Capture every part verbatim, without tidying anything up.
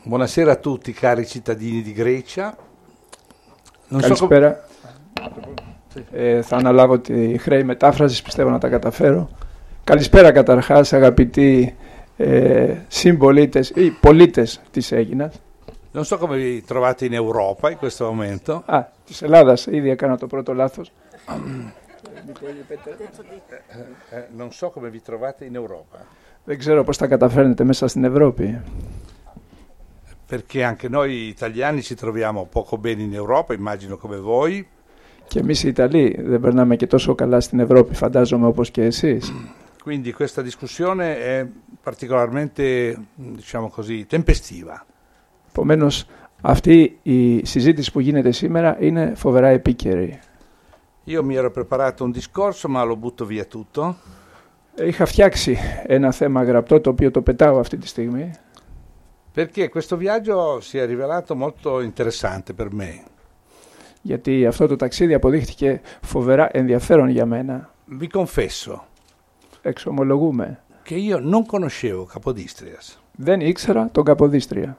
Buonasera a tutti cari cittadini di Grecia. Non Καλησπέρα. So... Ε, θα αναλάβω τη χρέη μετάφρασης, πιστεύω να τα καταφέρω. Καλησπέρα καταρχάς αγαπητοί ε, συμπολίτες ή πολίτες της Αίγινας. Non so come vi trovate in Europa in questo momento. Α, της Ελλάδας, ήδη έκανα το πρώτο λάθος. Non so come vi trovate in Europa. Δεν ξέρω πώς τα καταφέρνετε μέσα στην Ευρώπη. Perché anche noi italiani ci troviamo poco bene in Europa, immagino come voi. Και εμείς οι Ιταλοί δεν περνάμε και τόσο καλά στην Ευρώπη, φαντάζομαι, όπως και εσείς. Quindi questa discussione è particolarmente, diciamo così, tempestiva. Επομένως, αυτή η συζήτηση που γίνεται σήμερα είναι φοβερά επίκαιρη. Io mi ero preparato un discorso, ma lo butto via tutto. Είχα φτιάξει ένα θέμα γραπτό, το οποίο το πετάω αυτή τη στιγμή. Perché questo viaggio si è rivelato molto interessante per me. Γιατί αυτό το ταξίδι αποδείχθηκε φοβερά ενδιαφέρον για μένα. Vi confesso Εξομολογούμε. che io non conoscevo Capodistrias. Δεν ήξερα τον Καποδίστρια.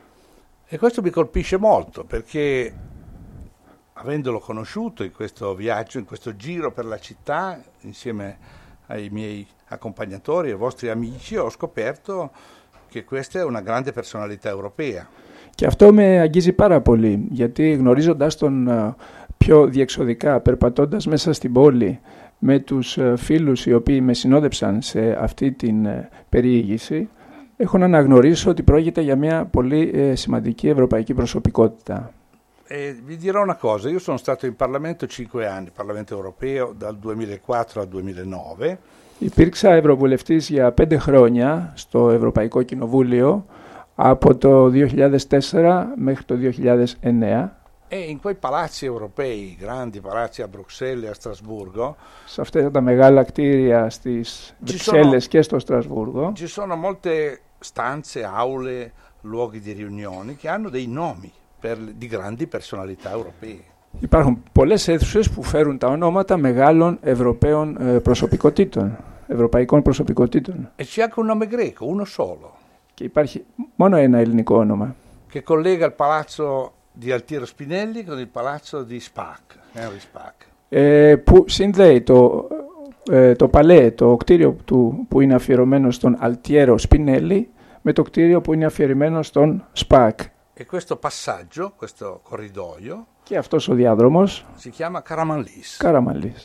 E questo mi colpisce molto perché avendolo conosciuto in questo viaggio, in questo giro per la città, insieme ai miei accompagnatori e ai vostri amici, ho scoperto che questa è una grande personalità europea. Και αυτό με αγγίζει πάρα πολύ, γιατί γνωρίζοντας τον πιο διεξοδικά, περπατώντας μέσα στην πόλη με τους φίλους οι οποίοι με συνόδεψαν σε αυτή την περιήγηση, έχω να αναγνωρίσω ότι πρόκειται για μια πολύ σημαντική ευρωπαϊκή προσωπικότητα. E vi dirò una cosa, io sono stato in Parlamento cinque anni, Parlamento europeo dal duemilaquattro al duemilanove. Υπήρξα ευρωβουλευτής για πέντε χρόνια στο Ευρωπαϊκό Κοινοβούλιο από το δύο χιλιάδες τέσσερα μέχρι το δύο χιλιάδες εννέα. E in quei palazzi europei, grandi palazzi a Bruxelles e a Strasburgo, σε αυτά τα μεγάλα κτίρια στις Βρυξέλλες και στο Στρασβούργο, ci sono molte stanze, aule, luoghi di riunioni che hanno dei nomi per, di grandi personalità europee. Υπάρχουν πολλές αίθουσες που φέρουν τα ονόματα μεγάλων Ευρωπαίων προσωπικότητων, ευρωπαϊκών προσωπικότητων. E c'è anche un nome greco, uno solo. Και υπάρχει μόνο ένα ελληνικό όνομα. Che collega il palazzo di Altiero Spinelli con il palazzo di Spaak, Henry Spaak. Ε, που συνδέει το, ε, το παλέ, το κτίριο του που είναι αφιερωμένο στον Altiero Spinelli με το κτίριο που είναι αφιερωμένο στον Spaak. E questo passaggio, questo corridoio, και αυτός ο διάδρομος si chiama Karamanlis. Καραμανλής.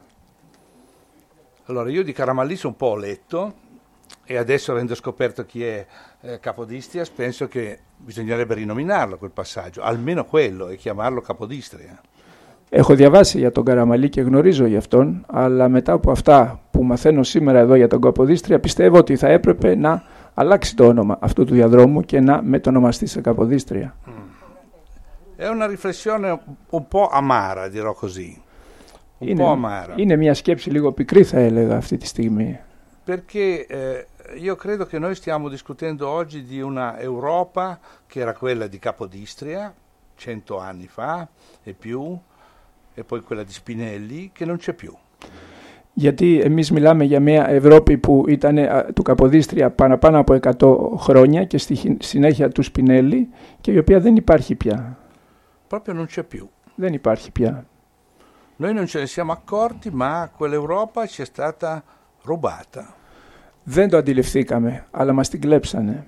Allora io di Karamanlis un po' ho letto e adesso avendo scoperto chi è eh, Capodistrias penso che bisognerebbe rinominarlo quel passaggio, almeno quello, e chiamarlo Capodistria. Έχω διαβάσει για τον Καραμανλή και γνωρίζω γι' αυτόν, αλλά μετά από αυτά που μαθαίνω σήμερα εδώ για τον Καποδίστρια πιστεύω ότι θα έπρεπε να αλλάξει το όνομα αυτού του διαδρόμου και να μετονομαστεί σε Καποδίστρια. Mm. È una riflessione un po' amara, dirò così. Un είναι, po' amara. Είναι μια σκέψη λίγο πικρή θα έλεγα αυτή τη στιγμή. Perché eh, io credo che noi stiamo discutendo oggi di una Europa che era quella di Capodistria cento anni fa e più, e poi quella di Spinelli che non c'è più. Γιατί εμείς μιλάμε για μια Ευρώπη που ήταν του Καποδίστρια παραπάνω από εκατό χρόνια και στη συνέχεια του Σπινέλη και η οποία δεν υπάρχει πια. Proprio non c'è più. Δεν υπάρχει πια. Noi non ce ne siamo accorti, ma quell'Europa ci è stata rubata. Δεν το αντιληφθήκαμε, αλλά μας την κλέψανε.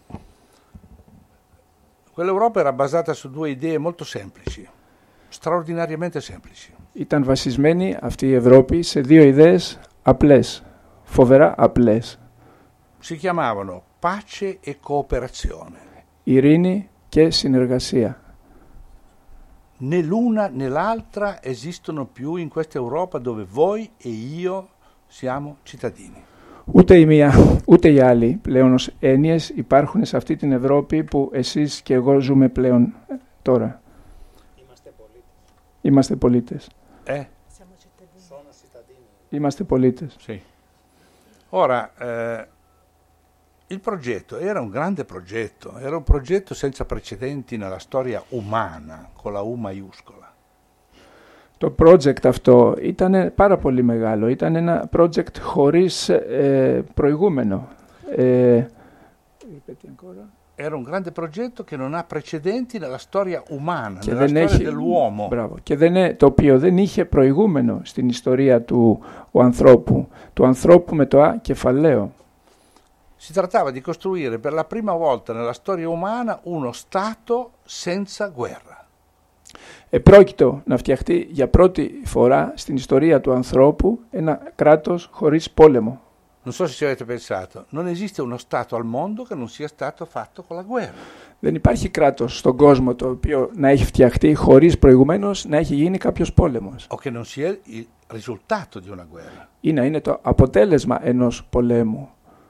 Quell'Europa era basata su due idee molto semplici, straordinariamente semplici. Ήταν βασισμένη αυτή η Ευρώπη σε δύο ιδέες απλές, φοβερά απλές. Si chiamavano pace e cooperazione. Ειρήνη και συνεργασία. Né l'una né l'altra esistono più in questa Europa dove voi e io siamo cittadini. Ούτε η μία, ούτε η άλλη πλέον ως έννοιες υπάρχουν σε αυτή την Ευρώπη που εσείς και εγώ ζούμε πλέον τώρα. Είμαστε πολίτες. Είμαστε πολίτες. Eh? Sono cittadini. Είμαστε πολίτες. Sì. Ora, eh, il progetto era un grande progetto, era un progetto senza precedenti nella storia umana, con la U maiuscola. Το project αυτό ήταν πάρα πολύ μεγάλο. Ήταν ένα project χωρίς ε, προηγούμενο. Ε, era un grande progetto che non ha precedenti nella storia umana, και nella δεν storia έχει, dell'uomo. μπράβο, και δεν, ε- το οποίο δεν είχε προηγούμενο στην ιστορία του ο ανθρώπου, του ανθρώπου με το α κεφαλαίο. Si trattava di costruire per la prima volta nella storia umana uno Stato senza guerra. Επρόκειτο να φτιαχτεί για πρώτη φορά στην ιστορία του ανθρώπου ένα κράτος χωρίς πόλεμο. Non so se ci avete pensato, non esiste uno Stato al mondo che non sia stato fatto con la guerra. Δεν υπάρχει κράτος στον κόσμο το οποίο να έχει φτιαχτεί χωρίς προηγουμένως να έχει γίνει κάποιος πόλεμος. O che non sia il risultato di una guerra. Ή να είναι το αποτέλεσμα ενός πολέμου.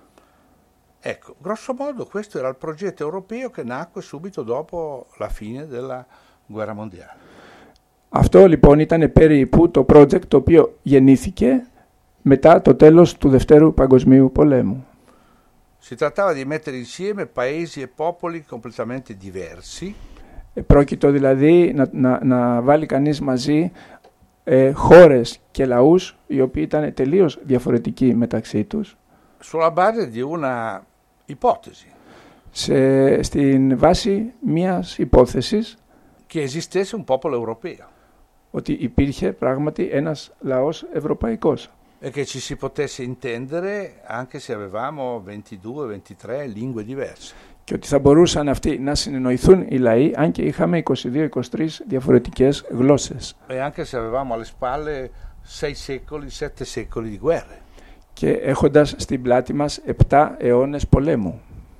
Ecco, grosso modo questo era il progetto europeo che nacque subito dopo la fine della guerra mondiale. Αυτό λοιπόν ήταν περίπου το project το οποίο γεννήθηκε μετά το τέλος του Δευτέρου Παγκοσμίου Πολέμου. Si trattava di mettere insieme paesi e popoli completamente diversi. Πρόκειτο δηλαδή να, να, να βάλει κανείς μαζί ε, χώρες και λαούς οι οποίοι ήταν τελείως διαφορετικοί μεταξύ τους. Sulla base di una ipotesi. Σε, στην βάση μιας υπόθεσης Che esistesse un popolo europeo ότι υπήρχε πράγματι ένας λαός ευρωπαϊκός e che ci si potesse intendere anche se avevamo ventidue ventitré lingue diverse. και ότι θα μπορούσαν αυτοί να συνεννοηθούν οι λαοί αν και είχαμε είκοσι δύο είκοσι τρεις διαφορετικές γλώσσες. E anche se avevamo alle spalle sei secoli, sette secoli di guerre. Και έχοντας στην πλάτη μας επτά αιώνες πολέμου.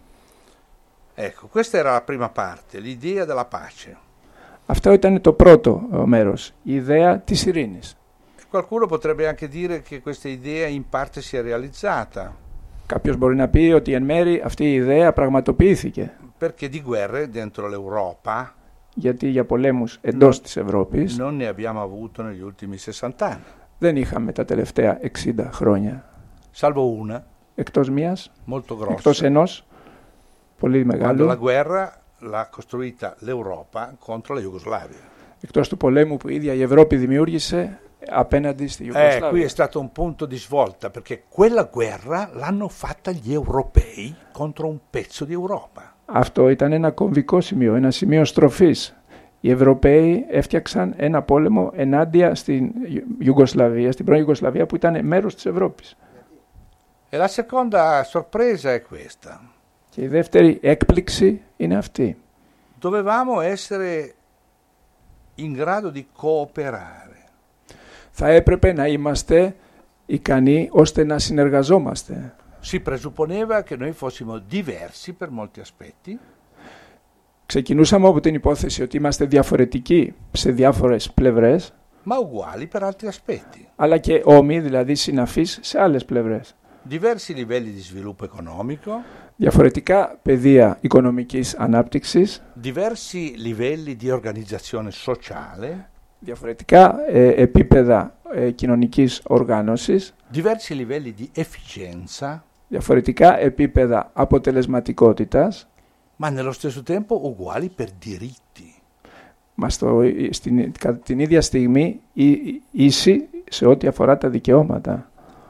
Ecco, questa era la prima parte, l'idea della pace. Αυτό ήταν το πρώτο ε, μέρος, η ιδέα της ειρήνης. Qualcuno potrebbe anche dire che questa idea in parte si è realizzata, Κάποιος μπορεί να πει ότι εν μέρει αυτή η ιδέα πραγματοποιήθηκε, perché di guerre dentro l'Europa γιατί για πολέμους εντός της Ευρώπης non ne abbiamo avuto negli ultimi sessanta anni, δεν είχαμε τα τελευταία εξήντα χρόνια. salvo una, Εκτός μίας, molto εκτός grossa, ενός, πολύ quando la μεγάλου, guerra l'ha costruita l'Europa contro la Jugoslavia. εκτός του πολέμου που η ίδια η Ευρώπη δημιούργησε απέναντι στη Eh, qui è Ιουγκοσλαβία. stato un punto di svolta, perché quella guerra l'hanno fatta gli europei contro un pezzo di Europa. Αυτό ήταν ένα κομβικό σημείο, ένα σημείο στροφής. Οι Ευρωπαίοι έφτιαξαν ένα πόλεμο ενάντια στην Ιουγκοσλαβία, στην πρώην Ιουγκοσλαβία που ήταν μέρος της Ευρώπης. E la seconda sorpresa è questa. Και η δεύτερη έκπληξη είναι αυτή. Dovevamo essere in grado di cooperare. Θα έπρεπε να είμαστε ικανοί ώστε να συνεργαζόμαστε. Si presupponeva che noi fossimo diversi per molti aspetti, Ξεκινούσαμε από την υπόθεση ότι είμαστε διαφορετικοί σε διάφορες πλευρές, ma uguali per altri aspetti. αλλά και όμοιοι, δηλαδή συναφείς σε άλλες πλευρές. Diversi livelli di sviluppo economico, Διαφορετικά πεδία οικονομικής ανάπτυξης, diversi livelli di organizzazione sociale, διαφορετικά ε, επίπεδα ε, κοινωνικής οργάνωσης, diversi livelli di efficienza, διαφορετικά επίπεδα αποτελεσματικότητας, ma nello stesso tempo uguali per diritti. μα στο, στην, κατά την ίδια στιγμή ί- ίση σε ό,τι αφορά τα δικαιώματα.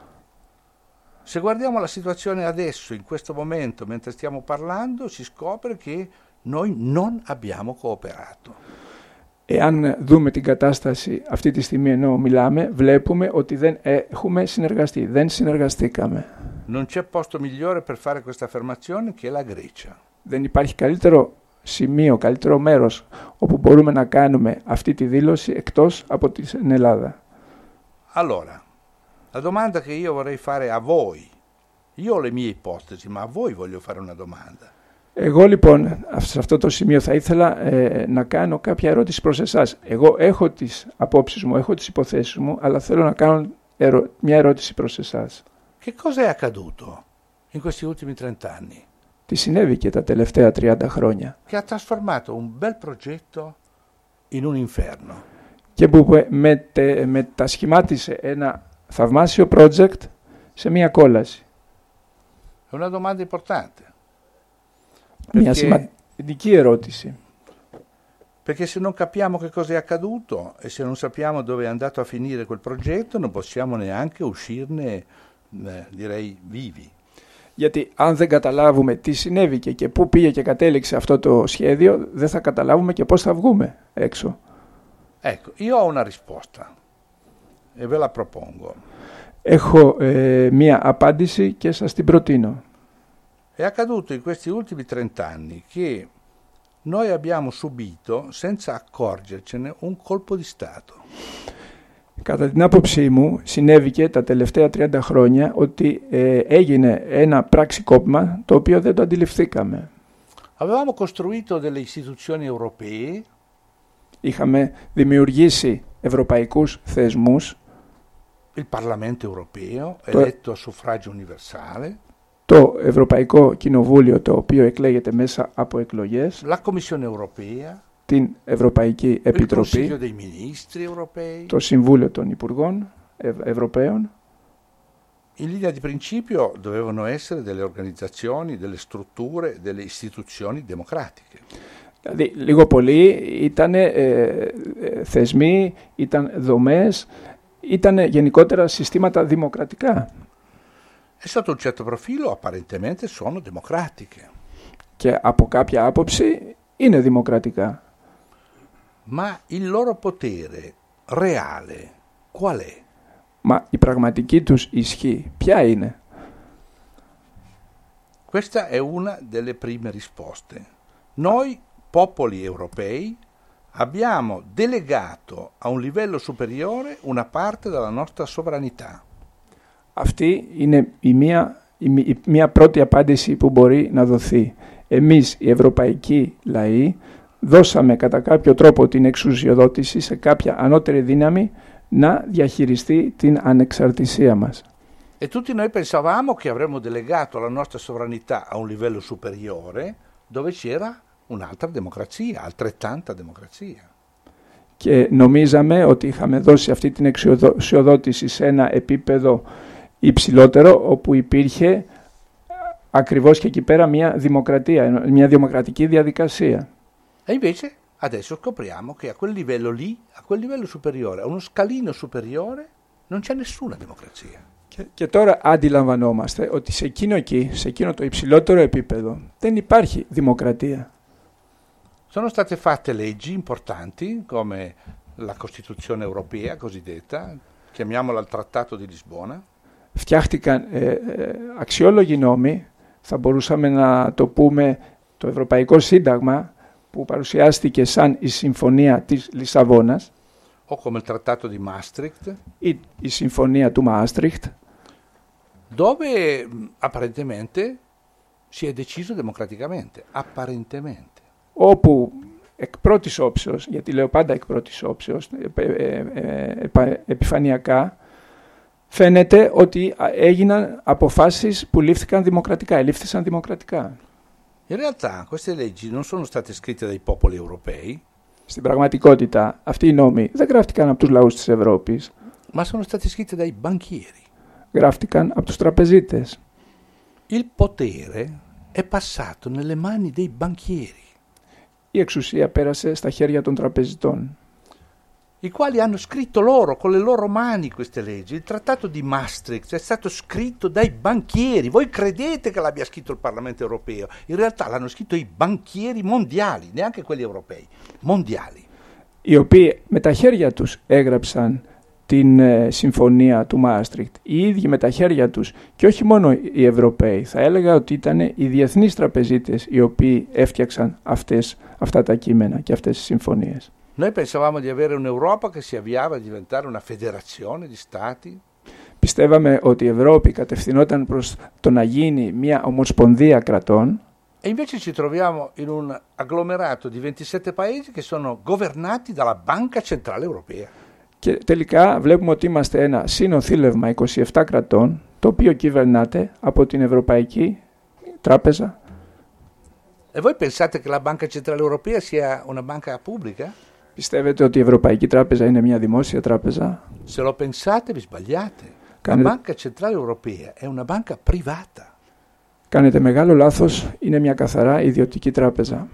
Se guardiamo la situazione adesso, in questo momento, mentre stiamo parlando, si scopre che noi non abbiamo cooperato. Εάν δούμε την κατάσταση αυτή τη στιγμή ενώ μιλάμε, βλέπουμε ότι δεν έχουμε συνεργαστεί, δεν συνεργαστήκαμε. Non c'è posto migliore per fare questa affermazione che la Grecia. Δεν υπάρχει καλύτερο σημείο, καλύτερο μέρος όπου μπορούμε να κάνουμε αυτή τη δήλωση εκτός από την Ελλάδα. Allora, la domanda che io vorrei fare a voi, io ho le mie ipotesi, ma a voi voglio fare una domanda. Εγώ λοιπόν σε αυτό το σημείο θα ήθελα ε, να κάνω κάποια ερώτηση προς εσάς. Εγώ έχω τις απόψεις μου, έχω τις υποθέσεις μου, αλλά θέλω να κάνω ερω... μια ερώτηση προς εσάς. Che cosa è accaduto in questi ultimi trent'anni? Τι συνέβη και τα τελευταία τριάντα χρόνια Che ha trasformato un bel progetto in un inferno. και που μετε, μετασχημάτισε ένα θαυμάσιο project σε μια κόλαση. È una domanda importante. Μια Perché, σημαντική ερώτηση. perché se non capiamo che cosa è accaduto e se non sappiamo dove è andato a finire quel progetto, non possiamo neanche uscirne, eh, direi, vivi. Γιατί αν δεν καταλάβουμε τι συνέβηκε και πού πήγε και κατέληξε αυτό το σχέδιο, δεν θα καταλάβουμε και πώς θα βγούμε έξω. Ecco, io ho una risposta e ve la propongo. Έχω ε, μία απάντηση και σας την προτείνω. È accaduto in questi ultimi trent'anni che noi abbiamo subito, senza accorgercene, un colpo di Stato. Κατά την άποψή μου, συνέβηκε τα τελευταία τριάντα χρόνια ότι ε, έγινε ένα πραξικόπημα το οποίο δεν το αντιληφθήκαμε. Avevamo costruito delle istituzioni europee. Είχαμε δημιουργήσει ευρωπαϊκούς θεσμούς. Il Parlamento europeo, Το... eletto a suffragio universale. Το Ευρωπαϊκό Κοινοβούλιο, το οποίο εκλέγεται μέσα από εκλογές. La Commissione europea. Την Ευρωπαϊκή Επιτροπή, το Συμβούλιο των Υπουργών Ευ- Ευρωπαίων. In linea di principio dovevano essere delle organizzazioni, delle strutture, delle istituzioni democratiche. Δηλαδή, λίγο πολύ ήταν ε, ε, θεσμοί, ήταν δομές, ήταν γενικότερα συστήματα δημοκρατικά. E sotto un certo profilo apparentemente sono democratiche. Και από κάποια άποψη είναι δημοκρατικά. Ma il loro potere reale qual è? Μα η πραγματική τους ισχύ ποια είναι? Questa è una delle prime risposte. Noi, popoli europei, abbiamo delegato a un livello superiore una parte della nostra sovranità. Αυτή είναι η μία, η, η μία πρώτη απάντηση που μπορεί να δοθεί. Εμείς οι ευρωπαϊκοί λαοί δώσαμε κατά κάποιο τρόπο την εξουσιοδότηση σε κάποια ανώτερη δύναμη να διαχειριστεί την ανεξαρτησία μας. E tutti noi pensavamo che avremmo delegato la nostra sovranità a un livello superiore dove c'era un'altra democrazia, altrettanta democrazia. Και νομίζαμε ότι είχαμε δώσει αυτή την εξουσιοδότηση σε ένα επίπεδο υψηλότερο όπου υπήρχε ακριβώς και εκεί πέρα μια δημοκρατία, μια δημοκρατική διαδικασία. E invece adesso scopriamo che a quel livello lì, a quel livello superiore, a uno scalino superiore, non c'è nessuna democrazia. Και, και τώρα αντιλαμβανόμαστε ότι σε εκείνο εκεί, σε εκείνο το υψηλότερο επίπεδο, δεν υπάρχει δημοκρατία. Sono state fatte leggi importanti come la Costituzione europea cosiddetta, chiamiamola il Trattato di Lisbona. Φτιάχτηκαν ε, ε, αξιόλογοι νόμοι, θα μπορούσαμε να το πούμε το Ευρωπαϊκό Σύνταγμα, που παρουσιάστηκε σαν η Συμφωνία της Λισαβόνας o come il Trattato di Maastricht ή η Συμφωνία του Μαάστριχτ, dove apparentemente si è deciso democraticamente, apparentemente. Όπου εκ πρώτης όψεως, γιατί λέω πάντα εκ πρώτης όψεως, ε, ε, ε, ε, επιφανειακά, φαίνεται ότι έγιναν αποφάσεις που λήφθηκαν δημοκρατικά, ελήφθησαν δημοκρατικά. In realtà queste leggi non sono state scritte dai popoli europei. Στην πραγματικότητα αυτοί οι νόμοι δεν γράφτηκαν από τους λαούς της Ευρώπης. Ma sono state scritte dai banchieri. Γράφτηκαν από τους τραπεζίτες. Il potere è passato nelle mani dei banchieri. Η εξουσία πέρασε στα χέρια των τραπεζιτών, I quali hanno scritto loro, con le loro mani, queste leggi. Il trattato di Maastricht è stato scritto dai banchieri. Voi credete che l'abbia scritto il Parlamento europeo? In realtà l'hanno scritto i banchieri mondiali, neanche quelli europei, mondiali. οι οποίοι με τα χέρια τους έγραψαν την ε, συμφωνία του Μάστριχτ. Οι ίδιοι με τα χέρια τους, και όχι μόνο οι Ευρωπαίοι, θα έλεγα ότι ήταν οι διεθνείς τραπεζίτες οι οποίοι έφτιαξαν αυτές, αυτά τα κείμενα και αυτές τις συμφωνίες. Noi pensavamo di avere un'Europa che si avviava a diventare una federazione di stati. Πιστεύαμε ότι η Ευρώπη κατευθυνόταν προς το να γίνει μια ομοσπονδία κρατών. E invece ci troviamo in un agglomerato di ventisette paesi che sono governati dalla Banca Centrale Europea. Και τελικά βλέπουμε ότι είμαστε ένα συνοθήλευμα είκοσι επτά κρατών, το οποίο κυβερνάται από την Ευρωπαϊκή Τράπεζα. E voi pensate che la Banca Centrale Europea sia una banca pubblica? Πιστεύετε ότι η Ευρωπαϊκή Τράπεζα είναι μια δημόσια τράπεζα? Se lo pensate vi sbagliate. La Κάνετε... Banca Centrale Europea è una banca privata. Κάνετε μεγάλο λάθος, είναι μια καθαρά ιδιωτική τράπεζα.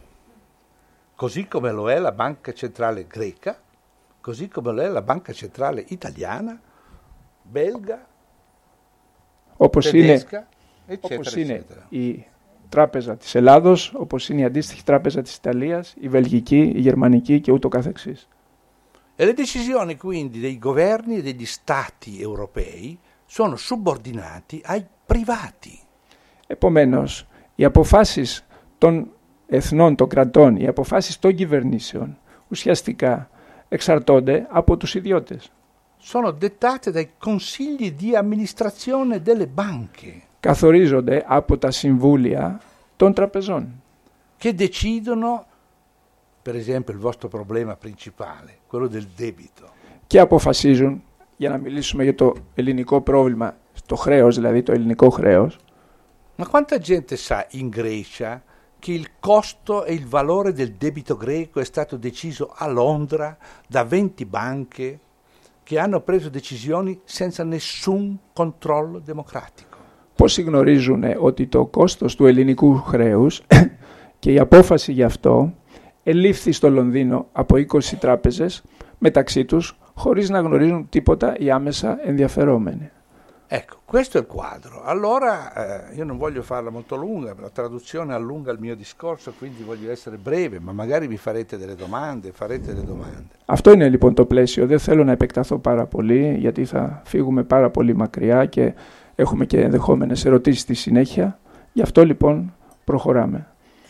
Così come lo è la Banca Centrale Greca, così come lo è la Banca Centrale Italiana, Belga, Όπως Tedesca. είναι eccetera, όπως είναι eccetera. η τράπεζα της Ελλάδος, όπως είναι η αντίστοιχη τράπεζα της Ιταλίας, η Βελγική, η Γερμανική και ούτω καθεξής. E le decisioni quindi dei governi e degli stati europei sono subordinati ai privati. Επομένως, οι αποφάσεις των εθνών, των κρατών, οι αποφάσεις των κυβερνήσεων ουσιαστικά εξαρτώνται από τους ιδιώτες. Sono dettate dai consigli di amministrazione delle banche. Καθορίζονται από τα συμβούλια των τραπεζών. Che decidono, per esempio, il vostro problema principale, quello del debito. Και apοφασίζουν, για να μιλήσουμε για το ελληνικό πρόβλημα, το χρέος, δηλαδή το ελληνικό χρέος. Ma quanta gente sa in Grecia che il costo e il valore del debito greco è stato deciso a Londra da venti banche che hanno preso decisioni senza nessun controllo democratico. Πόσοι γνωρίζουν ότι το κόστος του ελληνικού χρέους και η απόφαση γι' αυτό ελήφθη στο Λονδίνο από είκοσι τράπεζες μεταξύ τους χωρίς να γνωρίζουν τίποτα οι άμεσα ενδιαφερόμενοι. Ecco, questo è il quadro. Allora, eh, io non voglio farla molto lunga, la traduzione allunga il mio discorso, quindi voglio essere breve, ma magari mi farete delle domande, farete delle domande. Αυτό είναι λοιπόν το πλαίσιο. Δεν θέλω να επεκταθώ πάρα πολύ, γιατί θα φύγουμε πάρα πολύ μακριά και έχουμε και ενδεχόμενες ερωτήσεις στη συνέχεια. Γι' αυτό λοιπόν προχωράμε.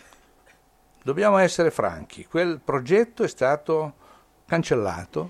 Dobbiamo essere franchi, quel progetto è stato cancellato.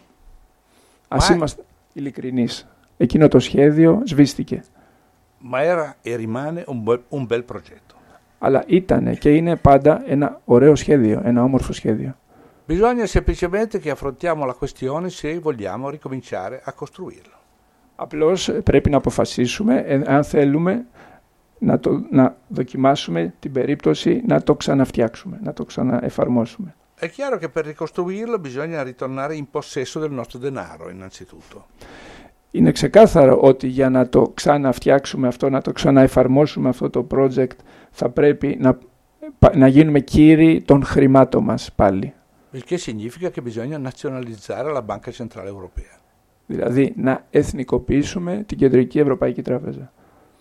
Ας Ma- είμαστε ειλικρινείς. Εκείνο το σχέδιο σβήστηκε. ma era e rimane un bel, un bel progetto. Αλλά ήταν και είναι πάντα ένα ωραίο σχέδιο, ένα όμορφο σχέδιο. Bisogna semplicemente che affrontiamo la questione se vogliamo ricominciare a costruirlo. Απλώς πρέπει να αποφασίσουμε ε, αν θέλουμε να, το, να δοκιμάσουμε την περίπτωση να το ξαναφτιάξουμε, να το ξαναεφαρμόσουμε. È chiaro che per ricostruirlo bisogna ritornare in possesso del nostro denaro, innanzitutto. Είναι ξεκάθαρο ότι για να το ξαναφτιάξουμε αυτό, να το ξαναεφαρμόσουμε αυτό το project, θα πρέπει να, να γίνουμε κύριοι των χρημάτων μας πάλι. Il che significa che bisogna nazionalizzare la Banca Centrale Europea. Δηλαδή να εθνικοποιήσουμε την Κεντρική Ευρωπαϊκή Τράπεζα.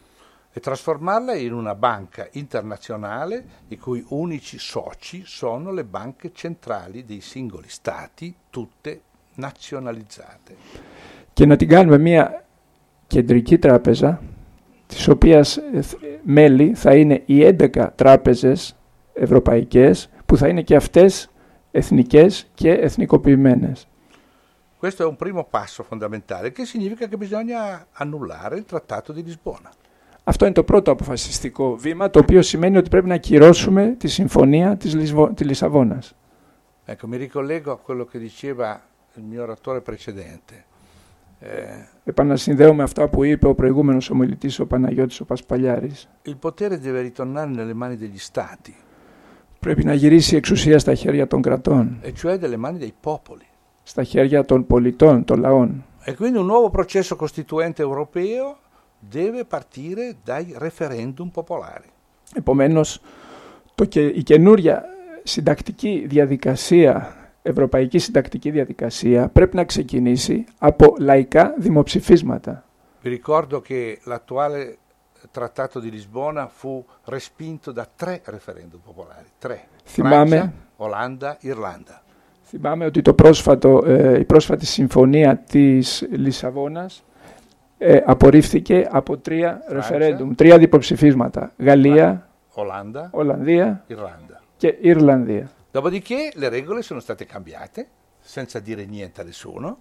E trasformarla in una banca internazionale i cui unici soci sono le banche centrali dei singoli stati, tutte nazionalizzate. Και να την κάνουμε μια κεντρική τράπεζα, της οποίας μέλη θα είναι οι έντεκα τράπεζες ευρωπαϊκές, που θα είναι και αυτές εθνικές και εθνικοποιημένες. Questo è un primo passo fondamentale, che significa che bisogna annullare il Trattato di Lisbona. Αυτό είναι το πρώτο αποφασιστικό βήμα, το οποίο σημαίνει ότι πρέπει να ακυρώσουμε τη συμφωνία της, Λισβο... της Λισαβόνας. Ecco, mi ricollego a quello che diceva il mio oratore precedente. Eh, Επανασυνδέω με αυτά που είπε ο προηγούμενος ομιλητής, ο Παναγιώτης ο Πασπαλιάρης. il potere deve ritornare nelle mani degli stati, Πρέπει να γυρίσει η εξουσία στα χέρια των κρατών, e cioè delle mani dei popoli. στα χέρια των πολιτών, των λαών. E quindi un nuovo processo costituente europeo deve partire dai referendum popolari. Επομένως, το και, η καινούρια συντακτική διαδικασία, ευρωπαϊκή συντακτική διαδικασία, πρέπει να ξεκινήσει από λαϊκά δημοψηφίσματα. Vi ricordo che l'attuale Trattato di Lisbona fu respinto da tre referendum popolari, tre. Θυμάμαι, Francia, Olanda, Irlanda. θυμάμαι ότι το πρόσφατο, ε, η πρόσφατη συμφωνία της Λισαβόνας ε, απορρίφθηκε από τρία ρεφερέντουμ, τρία διποψηφίσματα. Γαλλία, Olanda, Ολλανδία Irlanda. και Ιρλανδία. Dopodiché le regole sono state cambiate senza dire niente a nessuno.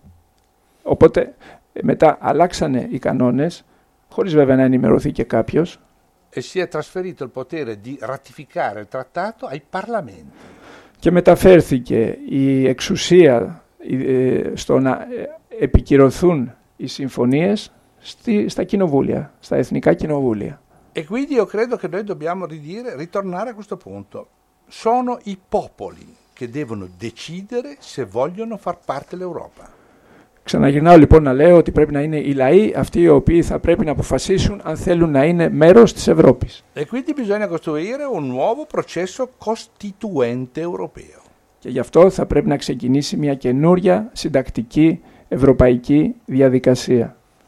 Οπότε ε, μετά αλλάξανε οι κανόνες, χωρίς βέβαια να ενημερωθεί και κάποιος, E si è trasferito il potere di ratificare il trattato ai parlamenti. και μεταφέρθηκε η εξουσία ε, στο να ε, επικυρωθούν οι συμφωνίες στη, στα κοινοβούλια, στα εθνικά κοινοβούλια. E quindi io credo che noi dobbiamo ridire, ritornare a questo punto. Sono i popoli che devono decidere se vogliono far parte dell'Europa. Ξαναγυρνάω λοιπόν να λέω ότι πρέπει να είναι οι λαοί αυτοί οι οποίοι θα πρέπει να αποφασίσουν αν θέλουν να είναι μέρος της Ευρώπης. E quindi bisogna costruire un nuovo processo costituente europeo. Και γι' αυτό θα πρέπει να ξεκινήσει μια καινούρια συντακτική ευρωπαϊκή διαδικασία.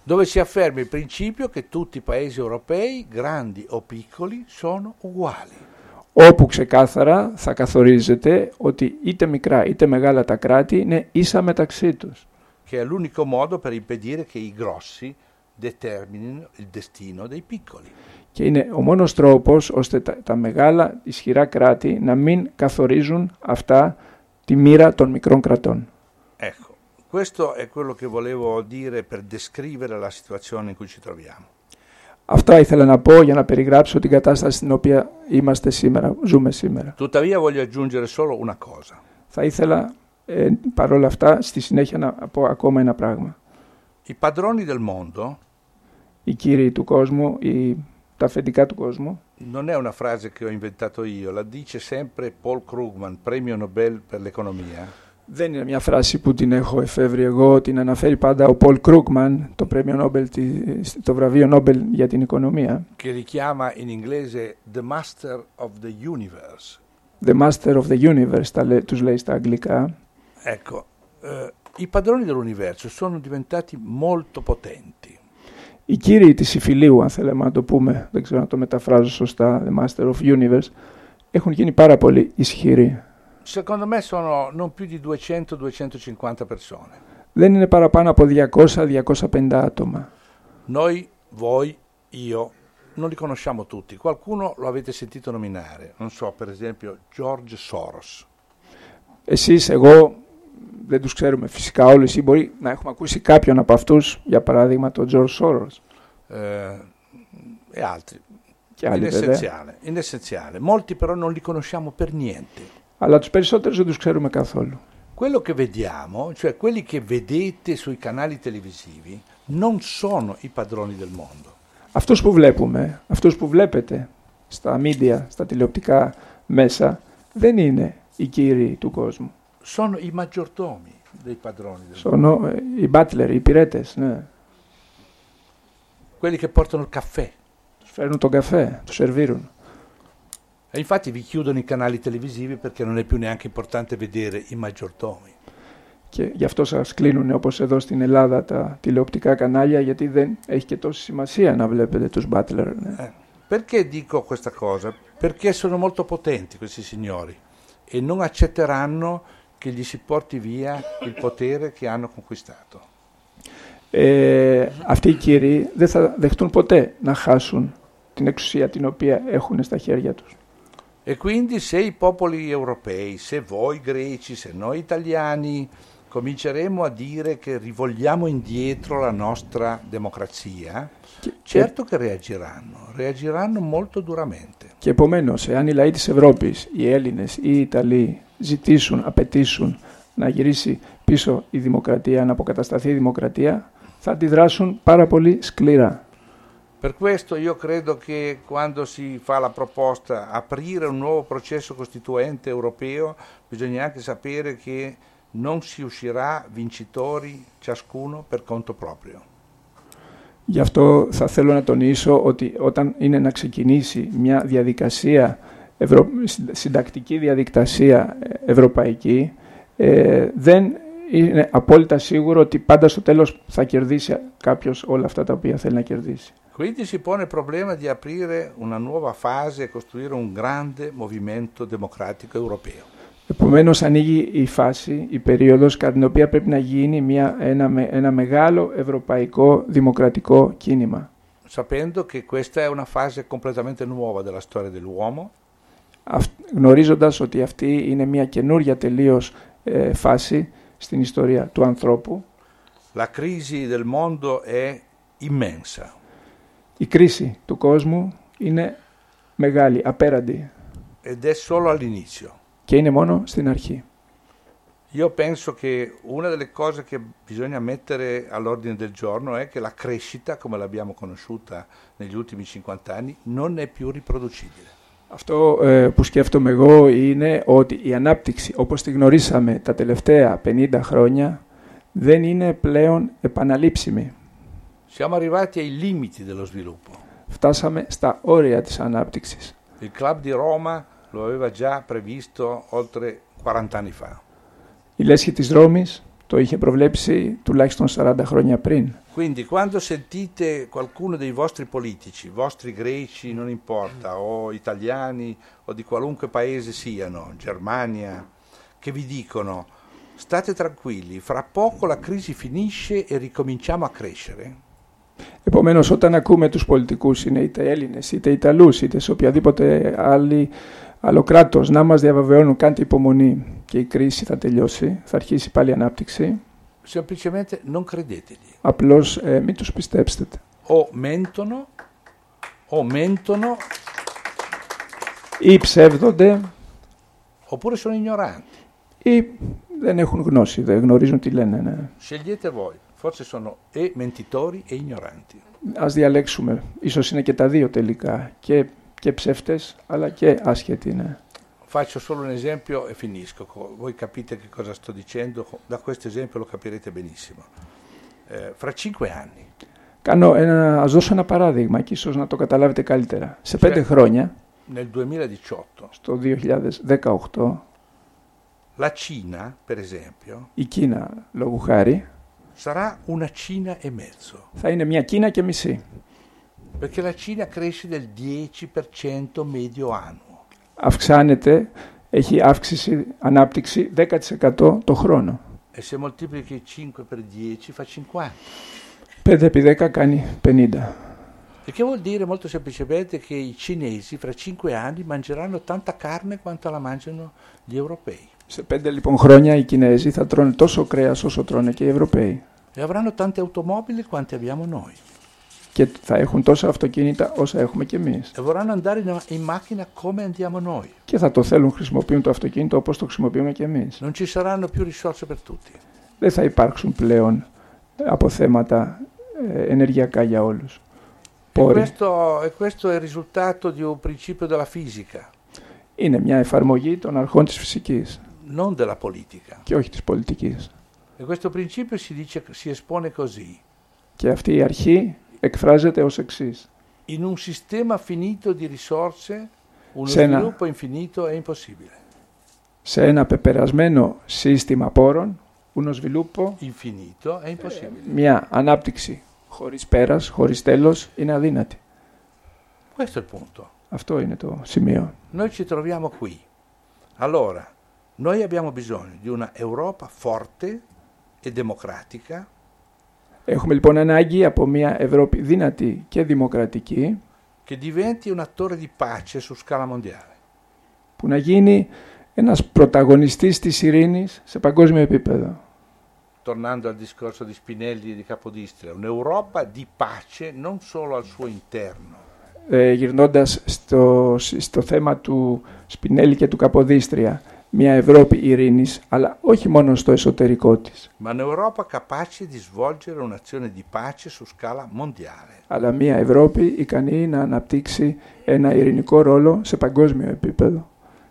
dove si afferma il principio che tutti i paesi europei, grandi o piccoli, sono uguali. Όπου ξεκάθαρα θα καθορίζεται ότι είτε μικρά είτε μεγάλα τα κράτη είναι ίσα μεταξύ τους. Che è l'unico modo per impedire che i grossi determinino il destino dei piccoli. Και είναι ο μόνος τρόπος ώστε τα, τα μεγάλα ισχυρά κράτη να μην καθορίζουν αυτά τη μοίρα των μικρών κρατών. Ecco, questo è quello che volevo dire per descrivere la situazione in cui ci troviamo. Αυτά ήθελα να πω για να περιγράψω την κατάσταση στην οποία είμαστε σήμερα, ζούμε σήμερα. Tuttavia voglio aggiungere solo una cosa. Θα ήθελα ε, παρόλα αυτά στη συνέχεια να πω ακόμα ένα πράγμα. I padroni del mondo, οι κύριοι του κόσμου, οι, τα αφεντικά του κόσμου, non è una frase che ho inventato io, la dice sempre Paul Krugman, premio Nobel per l'economia. Δεν είναι μια φράση που την έχω εφεύρει εγώ, την αναφέρει πάντα ο Πολ Κρούγκμαν, το, Nobel, το βραβείο Νόμπελ για την οικονομία. Che richiama in inglese The Master of the Universe. The Master of the Universe, τα, τους λέει στα αγγλικά. Ecco, eh, i padroni dell'universo sono diventati molto potenti. Οι κύριοι της υφηλίου, αν θέλουμε να το πούμε, δεν ξέρω να το μεταφράζω σωστά, The Master of Universe, έχουν γίνει πάρα πολύ ισχυροί. Secondo me sono non più di duecento duecentocinquanta persone. Δεν είναι παραπάνω από διακόσια διακόσια πενήντα άτομα. Noi, voi, io, non li conosciamo tutti. Qualcuno lo avete sentito nominare. Non so, per esempio, George Soros. Εσείς, εγώ, δεν τους ξέρουμε φυσικά όλους ή μπορεί να έχουμε ακούσει κάποιον από αυτούς, για παράδειγμα τον George Soros. Eh, e altri. Και άλλοι, inessenziale, inessenziale. Molti però non li conosciamo per niente. Αλλά τους περισσότερους δεν τους ξέρουμε καθόλου. Quello che vediamo, cioè quelli che vedete sui canali televisivi, non sono i padroni del mondo. Αυτούς που βλέπουμε, αυτούς που βλέπετε στα media, στα τηλεοπτικά μέσα, δεν είναι οι κύριοι του κόσμου. Sono i maggiordomi dei padroni del mondo. Sono οι butler, οι υπηρέτες, ναι. Quelli che portano il caffè. Τους φέρνουν τον καφέ, τους σερβίρουν. E infatti vi chiudono i canali televisivi perché non è più neanche importante vedere i maggiordomi. Και γι' αυτό σας κλείνουν όπως εδώ στην Ελλάδα τα τηλεοπτικά κανάλια, γιατί δεν έχει και τόση σημασία να βλέπετε τους butler. Ναι. Eh, perché dico questa cosa? Perché sono molto potenti questi signori e non accetteranno che gli si porti via il potere che hanno conquistato. Ε, αυτοί οι κύριοι δεν θα δεχτούν ποτέ να χάσουν την εξουσία την οποία έχουν στα χέρια τους. E quindi se i popoli europei, se voi greci, se noi italiani cominceremo a dire che rivolgiamo indietro la nostra democrazia, che, certo che reagiranno, reagiranno molto duramente. Και επομένως, εάν οι λαοί της Ευρώπης, οι Έλληνες ή οι Ιταλοί ζητήσουν, απαιτήσουν να γυρίσει πίσω η δημοκρατία, να αποκατασταθεί η δημοκρατία, θα αντιδράσουν πάρα πολύ σκληρά. Per questo io credo che quando si fa la proposta aprire un nuovo processo costituente europeo, bisogna anche sapere che non si uscirà vincitori ciascuno per conto proprio. Γι' αυτό θα θέλω να τονίσω ότι όταν είναι να ξεκινήσει μια διαδικασία, ευρω... συντακτική διαδικασία ευρωπαϊκή, ε, δεν είναι απόλυτα σίγουρο ότι πάντα στο τέλος θα κερδίσει κάποιος όλα αυτά τα οποία θέλει να κερδίσει. Quindi si pone il problema di aprire una nuova fase e costruire un grande movimento democratico europeo. Επομένως ανοίγει η φάση, η περίοδος κατά την οποία πρέπει να γίνει μια, ένα, ένα μεγάλο ευρωπαϊκό δημοκρατικό κίνημα. Sapendo che questa è una fase completamente nuova della storia dell'uomo. Γνωρίζοντας ότι αυτή είναι μια καινούρια τελείως ε, φάση στην ιστορία του ανθρώπου. La crisi del mondo è immensa. Η κρίση του κόσμου είναι μεγάλη, απέραντη. Ed è solo all'inizio. Και είναι μόνο στην αρχή. Io penso che una delle cose che bisogna mettere all'ordine del giorno è che la crescita, come l'abbiamo conosciuta negli ultimi cinquanta anni, non è più riproducibile. Αυτό ε, που σκέφτομαι εγώ είναι ότι η ανάπτυξη, όπως τη γνωρίσαμε τα τελευταία πενήντα χρόνια, δεν είναι πλέον επαναλήψιμη. Siamo arrivati ai limiti dello sviluppo. Φτάσαμε στα όρια της ανάπτυξης. Il Club di Roma lo aveva già previsto oltre quaranta anni fa. Η Λέσχη της Ρώμης Το είχε προβλέψει τουλάχιστον σαράντα χρόνια πριν. Quindi quando sentite qualcuno dei vostri politici, vostri greci non importa, o italiani o di qualunque paese siano, Germania, che vi dicono state tranquilli, fra poco la crisi finisce e ricominciamo a crescere. Επομένως, όταν ακούμε τους πολιτικούς, είναι είτε Έλληνες, είτε Ιταλούς, είτε σε οποιαδήποτε άλλη, άλλο κράτος, να μας διαβεβαιώνουν κάντε υπομονή και η κρίση θα τελειώσει, θα αρχίσει πάλι η ανάπτυξη, Semplicemente non credeteli. απλώς ε, μην τους πιστέψετε. O mentono, o mentono, Ή ψεύδονται, oppure sono ignoranti. ή δεν έχουν γνώση, δεν γνωρίζουν τι λένε. Ναι. Scegliete voi, forse sono e mentitori e ignoranti. Ας διαλέξουμε, ίσως είναι και τα δύο τελικά, και, και ψεύτες, αλλά και άσχετοι. Ναι. Faccio solo un esempio e finisco. Voi capite che cosa sto dicendo, da questo esempio lo capirete benissimo. Eh, fra cinque anni. Κάνω ένα, ας δώσω ένα παράδειγμα και ίσως να το καταλάβετε καλύτερα. Σε πέντε χρόνια, nel duemiladiciotto, στο δύο χιλιάδες δεκαοκτώ, la Cina, per esempio, η Κίνα, λόγου χάρη, sarà una Cina e mezzo. θα είναι μια Κίνα και μισή. Perché la Cina cresce del dieci per cento medio annuo. Αυξάνεται, έχει αύξηση, ανάπτυξη δέκα τοις εκατό το χρόνο. E se moltiplichi cinque per dieci fa cinquanta. πέντε επί δέκα κάνει πενήντα. E che vuol dire molto semplicemente che i cinesi fra cinque anni mangeranno tanta carne quanto la mangiano gli europei. Σε πέντε λοιπόν χρόνια οι Κινέζοι θα τρώνε τόσο κρέας όσο τρώνε και οι Ευρωπαίοι. E avranno tante automobili quante abbiamo noi. Και θα έχουν τόσα αυτοκίνητα όσα έχουμε κι εμείς. E vorranno andare in, in macchina come andiamo noi. Και θα το θέλουν, χρησιμοποιούν το αυτοκίνητο όπως το χρησιμοποιούμε κι εμείς. Non ci saranno più risorse per tutti. Δεν θα υπάρξουν πλέον αποθέματα ε, ενεργειακά για όλους. E questo, e questo è il risultato di un principio della fisica. Είναι μια εφαρμογή των αρχών της φυσικής. Non della politica. Και όχι της πολιτικής. E questo principio si dice, si espone così. Και αυτή η αρχή εκφράζεται ως εξής. In un sistema finito di risorse, uno Se una- sviluppo infinito è impossibile. Σε ένα πεπερασμένο σύστημα πόρων, uno sviluppo, Infinito è impossibile. μια ανάπτυξη χωρίς πέρας, χωρίς τέλος, είναι αδύνατη. Questo è il punto. Αυτό είναι το σημείο. Noi ci troviamo qui. Allora, noi abbiamo bisogno di una Europa forte e democratica, Έχουμε λοιπόν ανάγκη από μια Ευρώπη δυνατή και δημοκρατική, che diventi un attore di pace su scala mondiale. που να γίνει ένας πρωταγωνιστής της ειρήνης σε παγκόσμιο επίπεδο. Tornando al discorso di Spinelli e di Capodistria, un'Europa di pace non solo al suo interno, Ε, γυρνώντας στο, στο θέμα του Σπινέλη και του Καποδίστρια, μια Ευρώπη ειρήνης, αλλά όχι μόνο στο εσωτερικό της, ma un'Europa capace di svolgere un'azione di pace su scala mondiale. αλλά μια Ευρώπη ικανή να αναπτύξει ένα ειρηνικό ρόλο σε παγκόσμιο επίπεδο.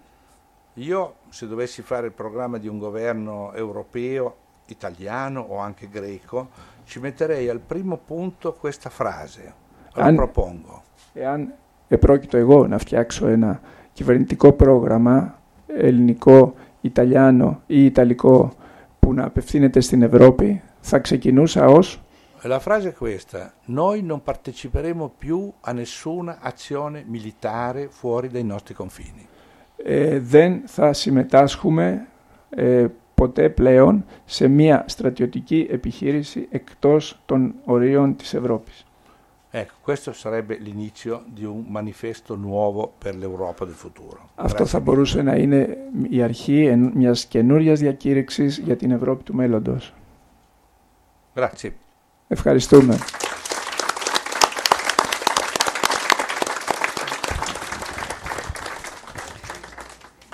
Io, se dovessi fare il programma di un governo europeo, italiano o anche greco, ci metterei al primo punto questa frase. La An- propongo. Εάν επρόκειτο εγώ να φτιάξω ένα κυβερνητικό πρόγραμμα ελληνικό, ιταλιάνο ή ιταλικό που να απευθύνεται στην Ευρώπη, θα ξεκινούσα ως E la frase è questa: noi non parteciperemo più a nessuna azione militare fuori dai nostri confini. ε, δεν θα συμμετάσχουμε ε, ποτέ πλέον σε μια στρατιωτική επιχείρηση εκτός των ορίων της Ευρώπης. Ecco, questo sarebbe l'inizio di un manifesto nuovo per l'Europa del futuro. Αυτό Grazie θα mille. μπορούσε να είναι η αρχή εν- μιας καινούριας διακήρυξης για την Ευρώπη του μέλλοντος. Grazie. Ευχαριστούμε.